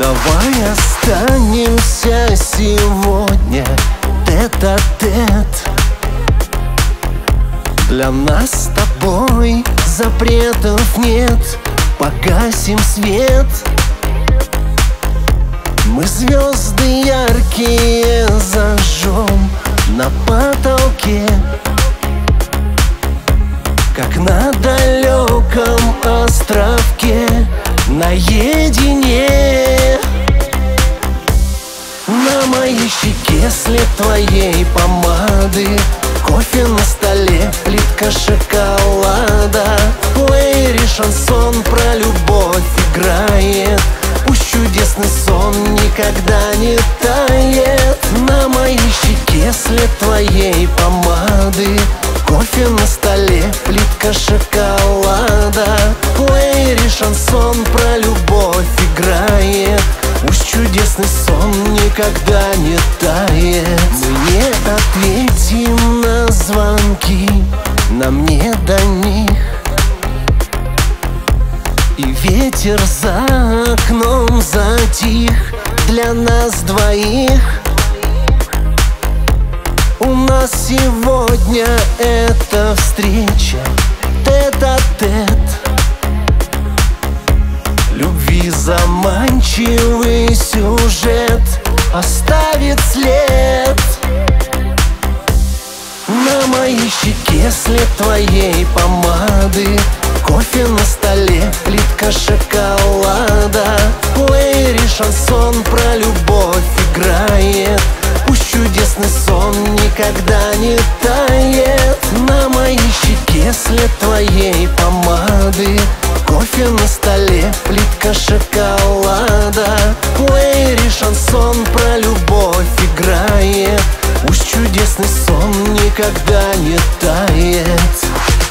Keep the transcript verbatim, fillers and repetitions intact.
Давай останемся сегодня тет-а-тет. Для нас с тобой запретов нет. Погасим свет. Мы звезды яркие зажжем на потолке, как на далеком островке наедине. На моей щеке след твоей помады, кофе на столе, плитка шоколада. В плеере шансон про любовь играет. Пусть чудесный сон никогда не тает. На моей щеке след твоей помады, кофе на столе, плитка шоколада. В плеере шансон про любовь играет. Пусть чудесный сон никогда не тает. Мы не ответим на звонки, нам не до них. И ветер за окном затих для нас двоих. У нас сегодня эта встреча тет-а-тет. Любви заманчивый сюжет оставит след. На моей щеке след твоей помады, кофе на столе, плитка шоколада. В плеере шансон про любовь играет. Пусть чудесный сон никогда не тает. На моей щеке след твоей помады, кофе на столе, плитка шоколада. В плеере шансон про любовь играет. Пусть чудесный сон никогда не тает.